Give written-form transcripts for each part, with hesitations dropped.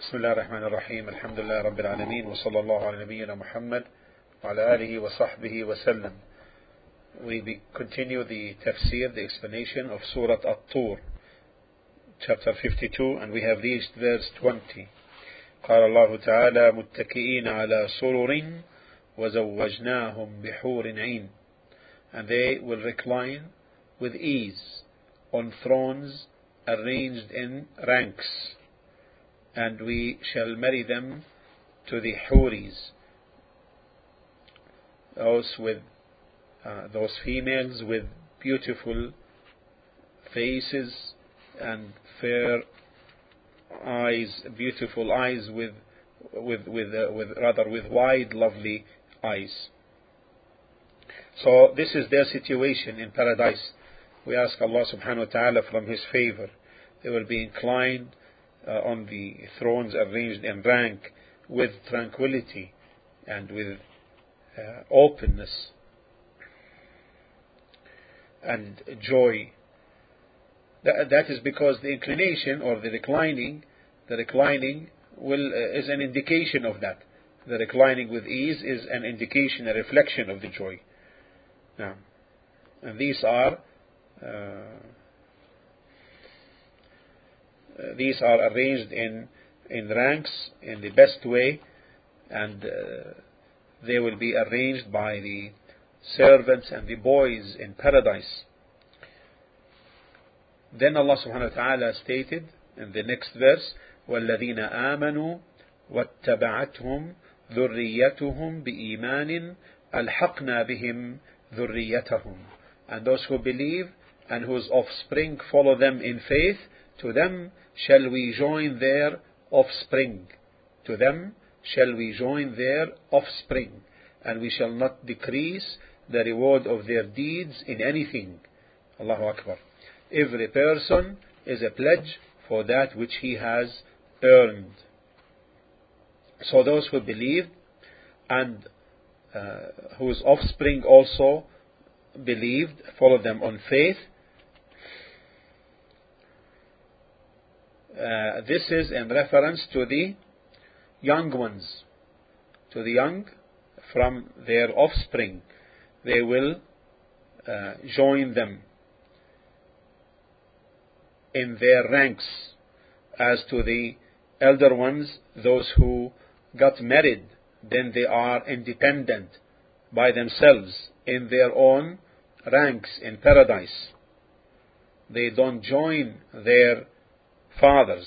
بسم الله الرحمن الرحيم الحمد لله رب العالمين وصلى الله على نبينا محمد وعلى آله وصحبه وسلم. We continue the tafsir, the explanation of Surah At-Tur, chapter 52, and we have reached verse 20. قال الله تعالى متكئين على سرر وزوجناهم بحور عين. And they will recline with ease on thrones arranged in ranks, and we shall marry them to the Huris, those females with beautiful faces and fair eyes, beautiful eyes with wide, lovely eyes. So this is their situation in paradise. We ask Allah subhanahu wa ta'ala from His favor. They will be inclined on the thrones arranged in rank with tranquility and with openness and joy. That is because the inclination or the reclining is an indication of that. The reclining with ease is an indication, a reflection of the joy. Now, and these are arranged in ranks in the best way, and they will be arranged by the servants and the boys in paradise. Then Allah subhanahu wa ta'ala stated in the next verse, وَالَّذِينَ آمَنُوا وَاتَّبَعَتْهُمْ ذُرِّيَّتُهُمْ بِإِيمَانٍ أَلْحَقْنَا بِهِمْ ذُرِّيَّتَهُمْ. And those who believe and whose offspring follow them in faith, to them shall we join their offspring. To them shall we join their offspring, and we shall not decrease the reward of their deeds in anything. Allahu Akbar. Every person is a pledge for that which he has earned. So those who believed and whose offspring also believed, followed them on faith, this is in reference to the young ones, to the young from their offspring. They will join them in their ranks. As to the elder ones, those who got married, then they are independent by themselves in their own ranks in paradise. They don't join their fathers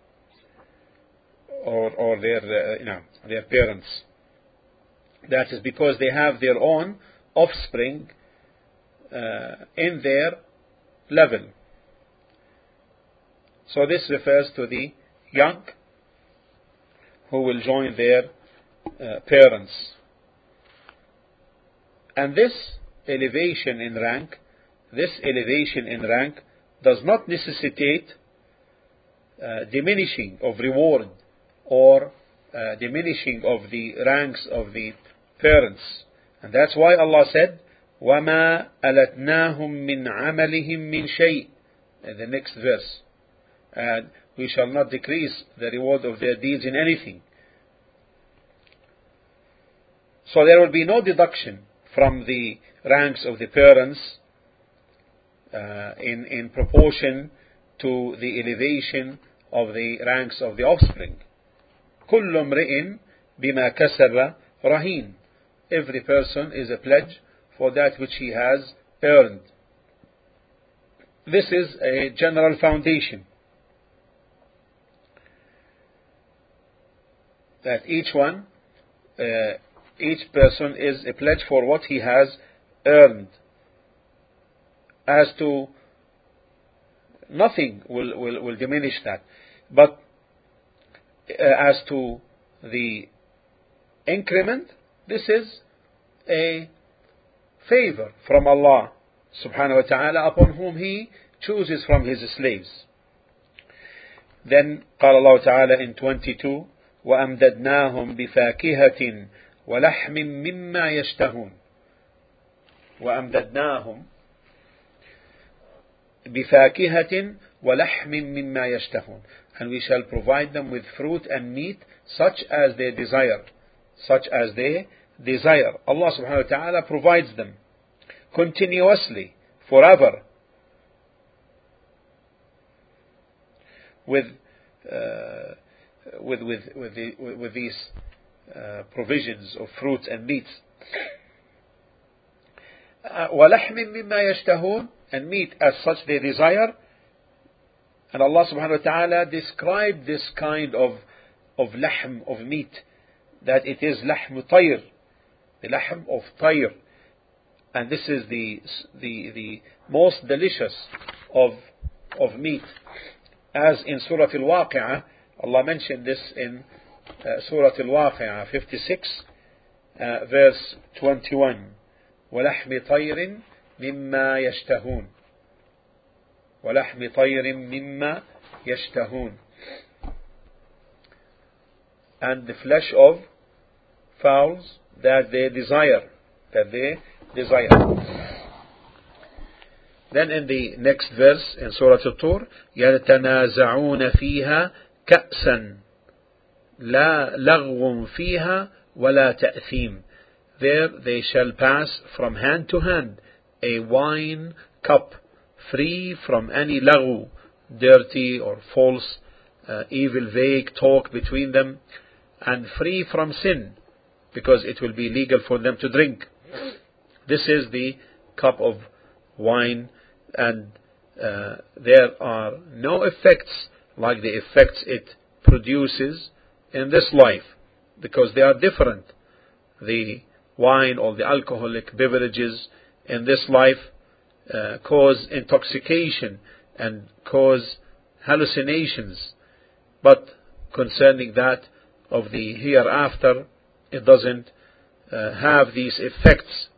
or their parents. That is because they have their own offspring in their level. So this refers to the young who will join their parents. And this elevation in rank does not necessitate diminishing of reward or diminishing of the ranks of the parents. And that's why Allah said, وَمَا أَلَتْنَاهُمْ مِنْ عَمَلِهِمْ مِنْ شَيْءٍ, in the next verse. And we shall not decrease the reward of their deeds in anything. So there will be no deduction from the ranks of the parents in proportion to the elevation of the ranks of the offspring. كُلُّ امْرِئٍ بِمَا كَسَبَ رَهِينٌ. Every person is a pledge for that which he has earned. This is a general foundation, that each person is a pledge for what he has earned. As to nothing will diminish that. But as to the increment, this is a favor from Allah subhanahu wa ta'ala upon whom He chooses from His slaves. Then قال الله تعالى in 22, وَأَمْدَدْنَاهُمْ بِفَاكِهَةٍ وَلَحْمٍ مِّمَّا يَشْتَهُونَ. وَأَمْدَدْنَاهُمْ بِفَاكِهَةٍ وَلَحْمٍ مِّمَّا يَشْتَهُونَ. and we shall provide them with fruit and meat such as they desire. Such as they desire. Allah subhanahu wa ta'ala provides them continuously, forever, with these provisions of fruits and meats. وَلَحْمٍ مِّمَّا يَشْتَهُونَ, and meat as such they desire. And Allah subhanahu wa ta'ala described this kind of lahm, of meat, that it is lahm tayr, the lahm of tayr, and this is the most delicious of meat, as in Surah Al-Waqi'ah. Allah mentioned this in Surah Al-Waqi'ah 56 verse 21. وَلَحْمِ طَيْرٍ مِمَّا يَشْتَهُونَ, وَلَحْمِ طَيْرٍ مِمَّا يَشْتَهُونَ, and the flesh of fowls that they desire, Then in the next verse in Surah At-Tur, يَتَنَازَعُونَ فِيهَا كَأْسًا لَا لَغْوٌ فِيهَا وَلَا تَأْثِيمٌ. There they shall pass from hand to hand a wine cup, free from any laghu, dirty or false, evil, vague talk between them, and free from sin, because it will be legal for them to drink. This is the cup of wine, and there are no effects like the effects it produces in this life, because they are different. The wine or the alcoholic beverages in this life cause intoxication and cause hallucinations, but concerning that of the hereafter, it doesn't have these effects.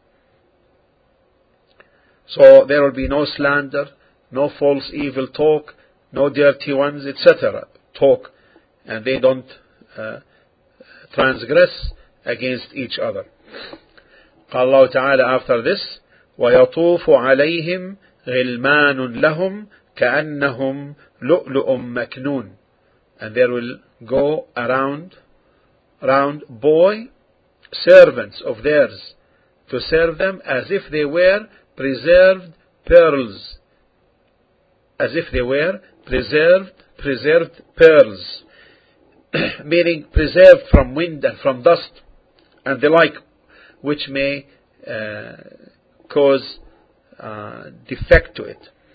So there will be no slander, no false evil talk, no dirty ones, etc. talk, and they don't transgress against each other. قال الله تعالى after this, وَيَطُوفُ عَلَيْهِمْ غِلْمَانٌ لَهُمْ كَأَنَّهُمْ لُؤْلُؤٌ مَكْنُونٌ, and there will go around boy servants of theirs to serve them as if they were preserved pearls, as if they were preserved pearls, meaning preserved from wind and from dust and the like, which may cause defect to it.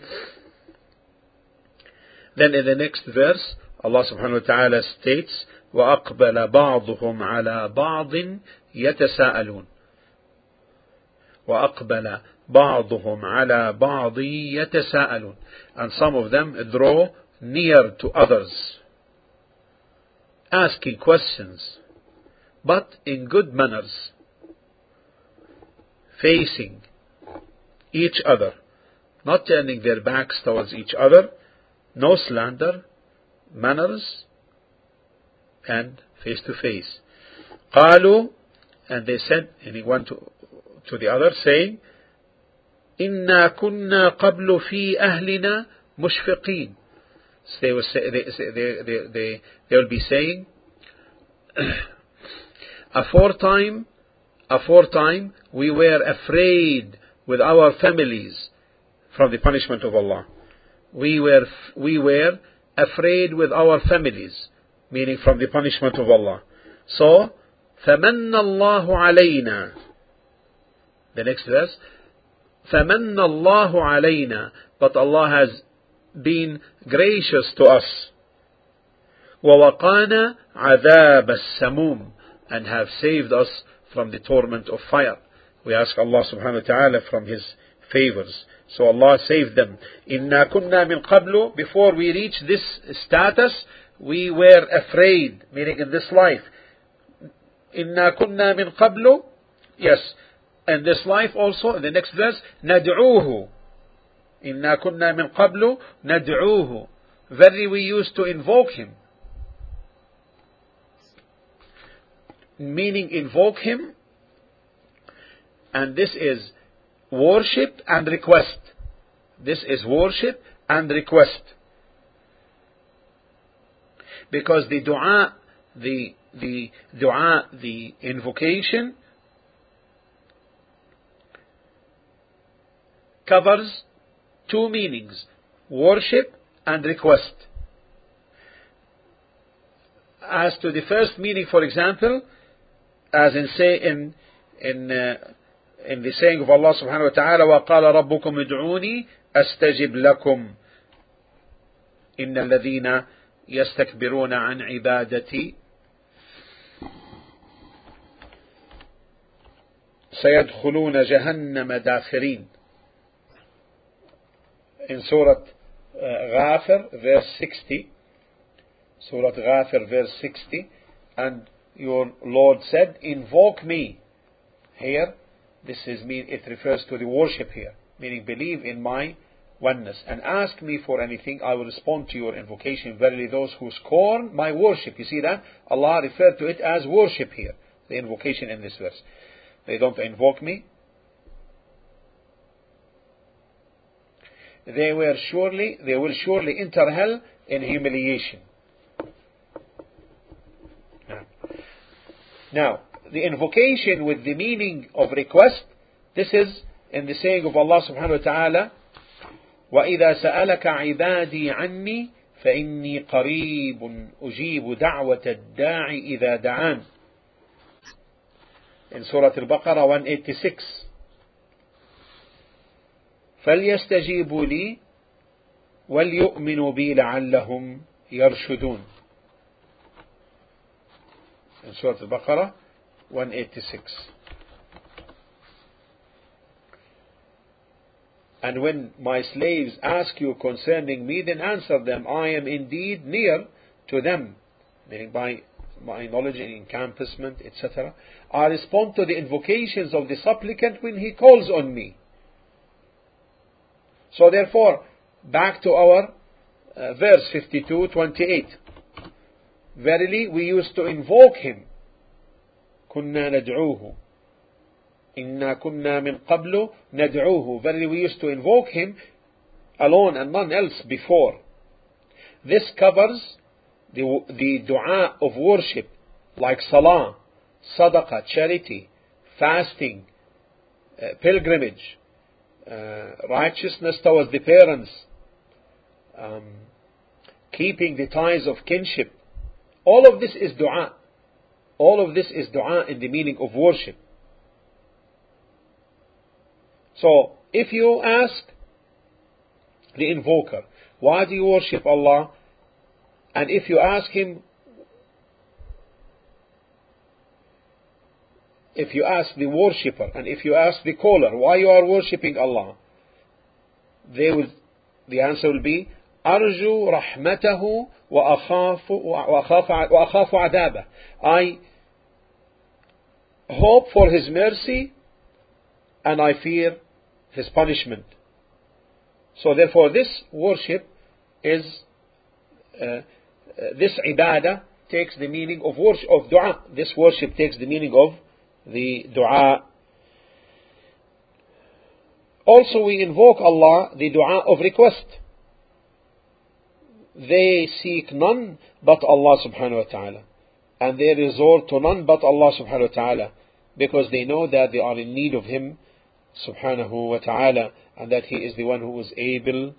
Then in the next verse, Allah subhanahu wa ta'ala states, وَأَقْبَلَ بَعْضُهُمْ عَلَى بَعْضٍ يَتَسَاءَلُونَ, وَأَقْبَلَ بَعْضُهُمْ عَلَى بَعْضٍ يَتَسَاءَلُونَ, and some of them draw near to others, asking questions, but in good manners, facing each other, not turning their backs towards each other, no slander, manners, and face to face. قالوا, and they said, one to the other, saying, إِنَّا كُنَّا قَبْلُ فِي أَهْلِنَا مُشْفِقِينَ. So they will be saying, aforetime we were afraid with our families from the punishment of Allah. We were afraid with our families, meaning from the punishment of Allah. So, فَمَنَّ اللَّهُ عَلَيْنَا. The next verse, فَمَنَّ اللَّهُ عَلَيْنَا, but Allah has been gracious to us. وَوَقَانَا عَذَابَ السَّمُومِ, and have saved us from the torment of fire. We ask Allah subhanahu wa ta'ala from His favors. So Allah saved them. إِنَّا كُنَّا مِن قَبْلُ, before we reach this status, we were afraid, meaning in this life. إِنَّا كُنَّا مِن قَبْلُ, yes, in this life also, in the next verse, نَدْعُوهُ. إِنَّا كُنَّا مِن قَبْلُ نَدْعُوهُ. Verily we used to invoke Him. Meaning invoke Him, and this is worship and request. This is worship and request. Because the dua, the invocation, covers two meanings: worship and request. As to the first meaning, for example, as in the saying of Allah subhanahu wa ta'ala, وَقَالَ رَبُّكُمْ ادْعُونِي أَسْتَجِبْ لَكُمْ إِنَّ الَّذِينَ يَسْتَكْبِرُونَ عَنْ عِبَادَتِي سَيَدْخُلُونَ جَهَنَّمَ دَاخِرِينَ. In Surah Ghafir, verse 60, Surah Ghafir, verse 60, and your Lord said, invoke me. Here, it refers to the worship here, meaning believe in my oneness, and ask me for anything, I will respond to your invocation. Verily those who scorn my worship, you see that? Allah referred to it as worship here, the invocation in this verse. They don't invoke me. They will surely enter hell in humiliation. Now, the invocation with the meaning of request, this is in the saying of Allah subhanahu wa ta'ala, وَإِذَا سَأَلَكَ عِبَادِي عَنِّي فَإِنِّي قَرِيبٌ أُجِيبُ دَعْوَةَ الدَّاعِ إِذَا دَعَانِ. In Surah Al-Baqarah 186. فَلْيَسْتَجِيبُوا لِي وَلْيُؤْمِنُوا بِي لَعَلَّهُمْ يَرْشُدُونَ. In Surah Al-Baqarah 186. And when my slaves ask you concerning me, then answer them, I am indeed near to them, meaning by my knowledge and encompassment, etc. I respond to the invocations of the supplicant when he calls on me. So therefore, back to our verse 52:28. Verily we used to invoke him. كنا ندعوه. إنا كنا من قبل ندعوه. Verily we used to invoke him alone and none else before. This covers the dua of worship, like salah, sadaqah, charity, fasting, pilgrimage, righteousness towards the parents, keeping the ties of kinship. All of this is dua. All of this is dua in the meaning of worship. So, if you ask the invoker, why do you worship Allah? And if you ask him, if you ask the worshipper, and if you ask the caller, why you are worshipping Allah? The answer will be, أرجو رحمته وأخاف عذابه. I hope for his mercy and I fear his punishment. So therefore this worship is this ibadah takes the meaning of worship, of dua. This worship takes the meaning of the dua. Also we invoke Allah, the dua of request. They seek none but Allah subhanahu wa ta'ala, and they resort to none but Allah subhanahu wa ta'ala, because they know that they are in need of Him subhanahu wa ta'ala, and that He is the one who is able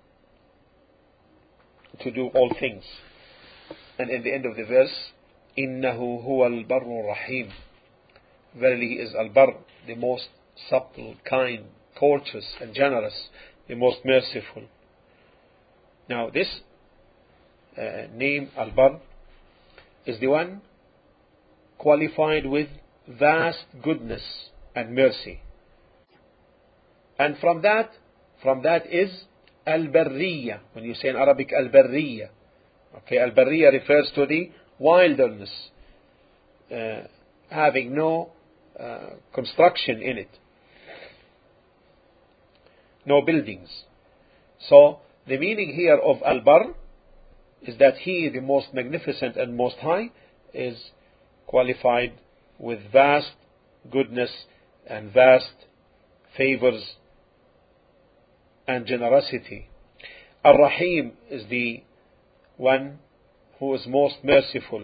to do all things. And in the end of the verse, إِنَّهُ هُوَ الْبَرُّ الرَّحِيمُ. Verily He is Al-Barr, the most subtle, kind, courteous and generous, the most merciful. Now this name Al-Barr is the one qualified with vast goodness and mercy. And from that is Al-Barriya. When you say in Arabic Al-Barriya, okay, Al-Barriya refers to the wilderness, having no construction in it, no buildings. So the meaning here of Al-Barr is that He, the most magnificent and most high, is qualified with vast goodness and vast favors and generosity. Ar-Rahim is the one who is most merciful.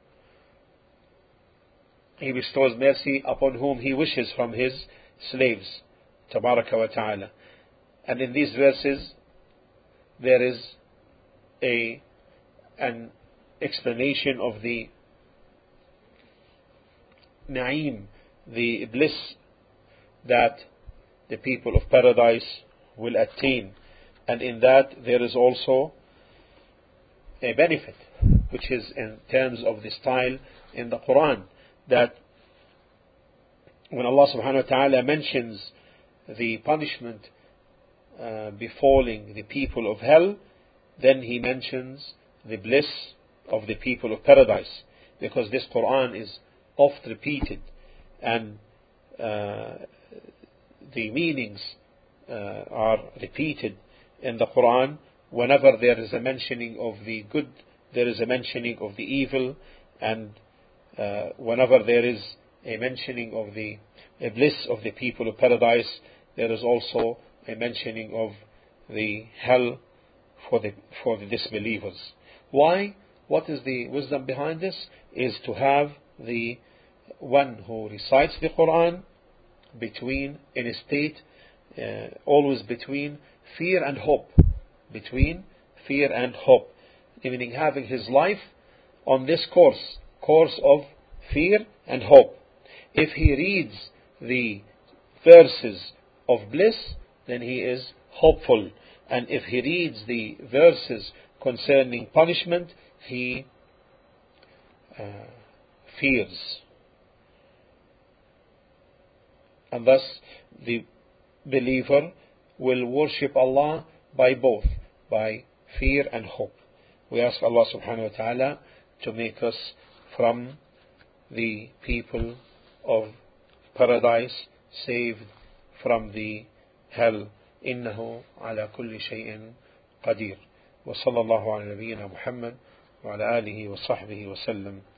He bestows mercy upon whom He wishes from His slaves, Tabaraka wa Ta'ala. And in these verses there is an explanation of the na'im, the bliss that the people of paradise will attain. And in that there is also a benefit, which is in terms of the style in the Quran, that when Allah subhanahu wa ta'ala mentions the punishment befalling the people of hell, then He mentions the bliss of the people of paradise, because this Quran is oft repeated, and the meanings are repeated in the Quran. Whenever there is a mentioning of the good, there is a mentioning of the evil, and whenever there is a mentioning of the bliss of the people of paradise, there is also a mentioning of the hell for the disbelievers. Why? What is the wisdom behind this? Is to have the one who recites the Quran in a state always between fear and hope, meaning having his life on this course of fear and hope. If he reads the verses of bliss, then he is hopeful, and if he reads the verses concerning punishment, he fears. And thus the believer will worship Allah by both, by fear and hope. We ask Allah subhanahu wa ta'ala to make us from the people of paradise, saved from the hell. إنه على كل شيء قدير. وصلى الله على نبينا محمد وعلى آله وصحبه وسلم.